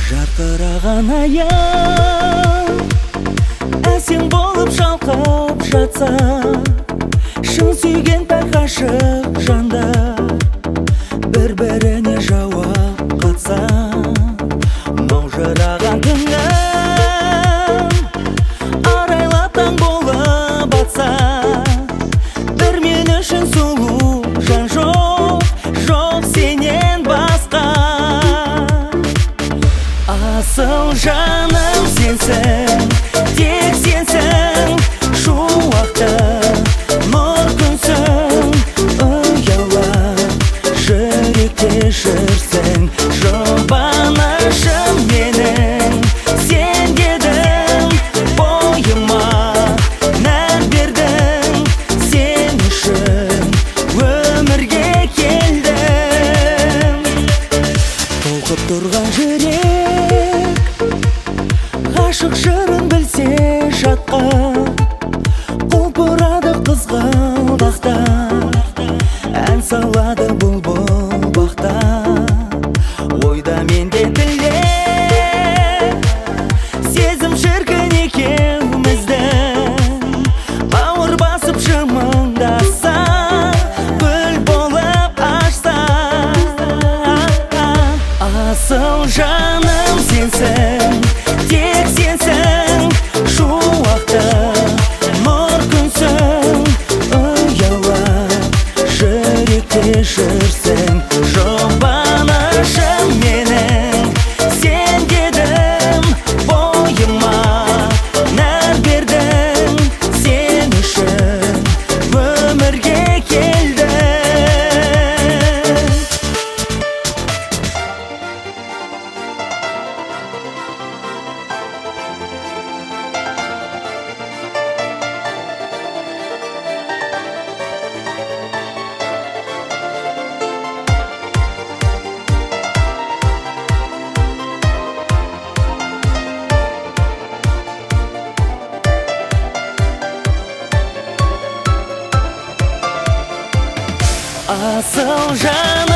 Жарқыраған аян әсем болып шалқып жатса, шын сүйген пәк ғашық жандар бір-біріне жауап қатса, маужыраған түннің арайлап таң болып атса, бір мен үшін сұлу жан жоқ, жоқ сенен басқа. Асыл жаным сенсің, тек сенсің, шуақты нұр күнсің, ұялап жүректе жүрсің, жұбанышым менің, сен дедің бойыма нәр бердің, сен үшін өмірге келдім. Толқып тұрған жүрек ғашық жырын білсе жатқа, құлпырады қызғалдақтар, ән салады бұлбұл бақта. Ойда менде тілек, сезім шіркін екеуміздің, бауыр басып жымыңдаса, гүл болып ашса. Асыл жаным сенсің, тек сенсің, шуақты нұр күнсің, ұялап жүректе жүрсің, жұбанышым менің, сен дедім бойыма нәр бердің, сен үшін өмірге келдім. Асыл жан